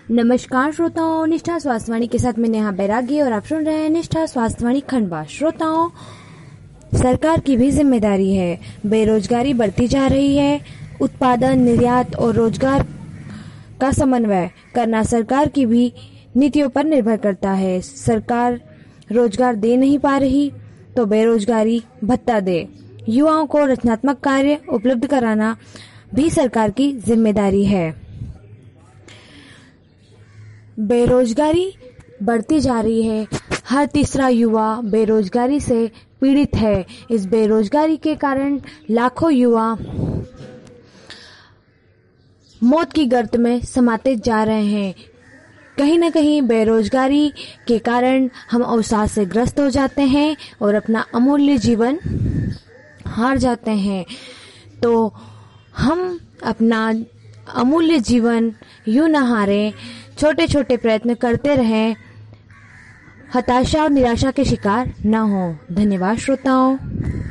नमस्कार श्रोताओं, निष्ठा स्वास्थ्यवाणी के साथ मैं नेहा बैरागी और आप सुन रहे हैं निष्ठा स्वास्थ्यवाणी खंडवा। श्रोताओं, सरकार की भी जिम्मेदारी है। बेरोजगारी बढ़ती जा रही है। उत्पादन, निर्यात और रोजगार का समन्वय करना सरकार की भी नीतियों पर निर्भर करता है। सरकार रोजगार दे नहीं पा रही तो बेरोजगारी भत्ता दे। युवाओं को रचनात्मक कार्य उपलब्ध कराना भी सरकार की जिम्मेदारी है। बेरोजगारी बढ़ती जा रही है। हर तीसरा युवा बेरोजगारी से पीड़ित है। इस बेरोजगारी के कारण लाखों युवा मौत की गर्त में समाते जा रहे हैं। कहीं न कहीं बेरोजगारी के कारण हम अवसाद से ग्रस्त हो जाते हैं और अपना अमूल्य जीवन हार जाते हैं। तो हम अपना अमूल्य जीवन यूं न हारें, छोटे छोटे प्रयत्न करते रहें, हताशा और निराशा के शिकार न हो। धन्यवाद श्रोताओं।